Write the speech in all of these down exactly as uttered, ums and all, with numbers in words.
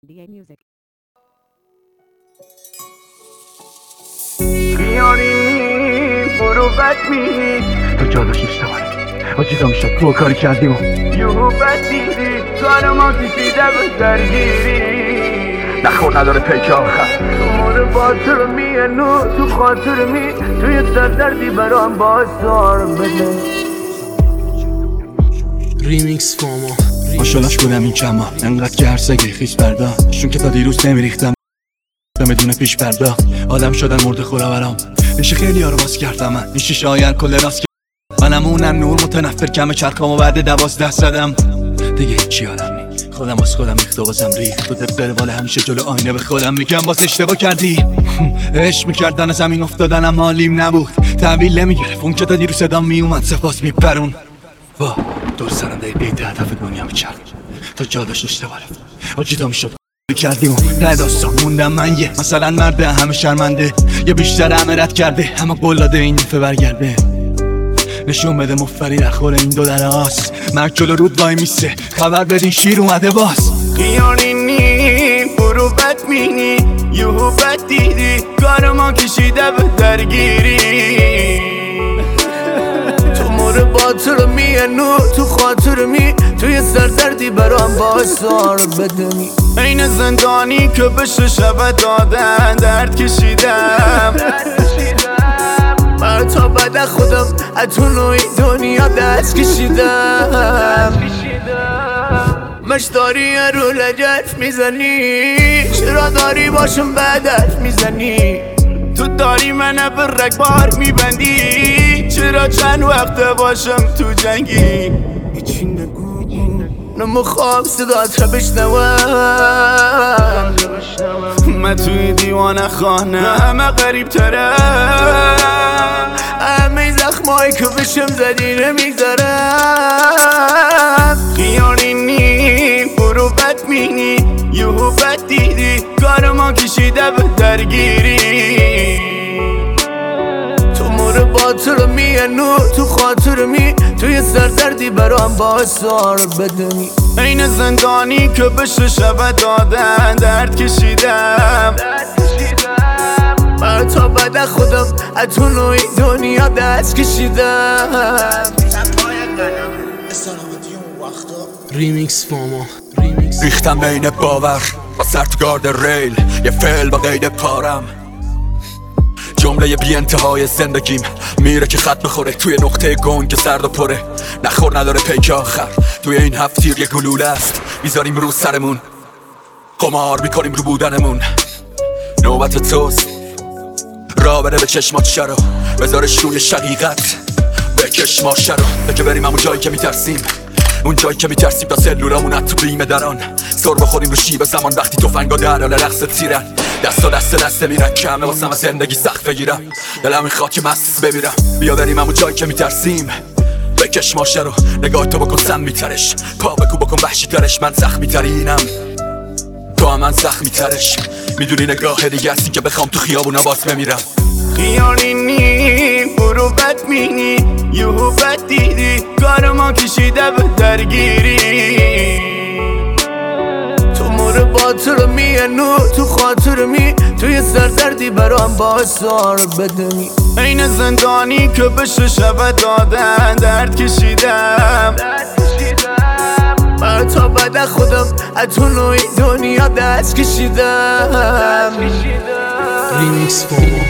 دی میوزیک. خیاری نی برو بد می تو جاداش اشتباهی آجیدا میشد تو کاری کردیم یهو بد دیدی تو ما کشیده به درگیری نخور نداره پیک آخر تو باطر میانو تو خاطر می توی سر دردی برام بازار بده ریمیکس فاما ماشالاش کنم این کما انقدر که هر سگی خیش بردا شون که تا دیروز نمیریختم بدون پیش پردا آدم شدن مرد خورا برام میشه خیلی ها رو باز کردم من این شیشه های کل راست منم اونم نور متنفر کم چرخام و بعد دوازده زدم دیگه هیچی آدم نی خودم از خودم ریخت و بازم ریخت تو دفتر بالا همیشه جلو آینه به خودم میگم باز اشتباه کردی عشق میکردن زمین افتادنم حالیم نبود تحویل نمیگرفت اون که تا دیروز صدام میومد سپاس میپرون وا دور سرم دقیقه ده هدف دنیا میچرد تا جا داشت اشتباه رفت آجیدا میشد کردیم و نه داستان موندم من یه مثلا مرده همه شرمنده یا بیشتر همه رد کرده همه قلاده این دفعه برگرده نشون بده مفری نخوره این دو دره هاست مرد جلو رود وای میسته خبر بدین شیر اومده باز خیاری نی برو بد مینی یهو بد دیدی کار ما کشیده به درگیری تو مور باطر میانو تو خاطر می توی سردردی برام بازار بدمی این زندانی که بشه شب دادن درد کشیدم من تا بعد خودم اتونوی دنیا دست کشیدم مش داری رو لجف میزنی چرا داری باشم بعدت میزنی تو داری منو به رگبار میبندی چرا چند وقت باشم تو جنگی هیچی نگو نمیخوام صدات رو بشنوم من توی دیوانه خانه همه قریب ترم همه زخمایی که بشم زدی نمیگذارم خیاری نی برو بد مینی یهو بد دیدی کار ما کشیده به درگیری تو مور باطر میانو تو خاطر می توی سردردی برام بازار بدمی این زندانی که بشه شب دادن درد کشیدم من تا بعد خودم اتونوی دنیا دست کشیدم ریمیکس فاما ریختم بین باور با سرتگارد ریل یه فعل با قید پارم جمله بی انتهای زندگیم میره که خط بخوره توی نقطه گنگ که سرد و پره نخور نداره پیک آخر توی این هفت تیر یه گلوله است میذاریم رو سرمون قمار میکنیم رو بودنمون نوبت توست را بده به چشمات شرو بذارش روی شقیقت بکش ما شرو بکه بریم همون جایی که میترسیم اون جایی که میترسیم تا سلولامون تو بیمه دران سر بخوریم رو شیب زمان وقتی توفنگا در حال رقص تیرن دست و دست دست میرن کمه واسم از زندگی سخت بگیرم دلم میخواد که مست بمیرم بیا بریم همون جایی که میترسیم بکش ماشه رو نگاه تو بکن سم میترش پا بکو بکن وحشی ترش من زخمی ترینم تو هم من زخمی ترش میدونی نگاه دیگه هستی که بخوام تو خیابونا باز بمیرم خیاری نی برو بد مینی یهو بد دیدی کار ما کشیده به درگیری تو مور باطر میانو تو خاطر می توی سردردی برام بازار بدمی این زندانی که بشه شب دادن درد کشیدم من تا بعد خودم اتونوی دنیا دست کشیدم ریمیکس فاما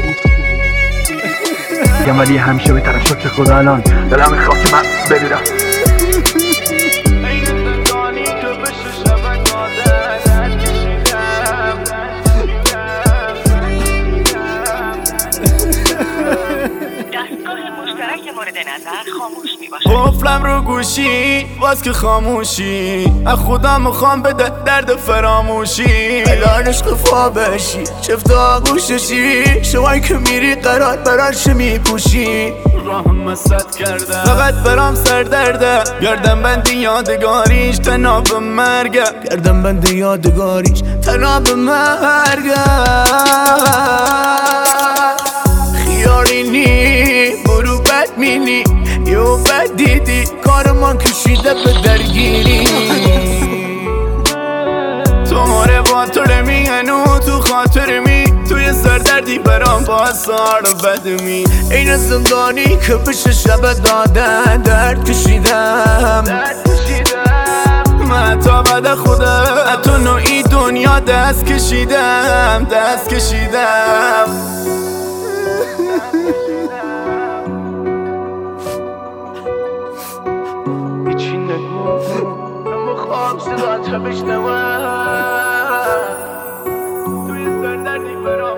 میگم ولی همیشه به طرف شکر خدا الان دلم میخواد که من بمیرم مورد نظر خاموش میباشه قفلم رو گوشی باز که خاموشی از خودم میخوام بده درد فراموشی الان عشق فا بشی چفت آگوششی شمایی که میری قرار براش میپوشی راهم مسد کردم فقط برام سر درده گردم بندی یادگاریش تناب مرگه گردم بندی یادگاریش تناب مرگه خیاری نی برو بد مینی یو بد دیدی کار من کشیده به درگیری تو خاطر می هنو تو خاطر می توی سردردی برام با سار بدمی این زندانی که پیش شب دادن درد کشیدم من تا بعد خودم تو نوعی دنیا دست کشیدم دست کشیدم هیچی نگو اما خواب صدا تا بشنوم توی سردردی برام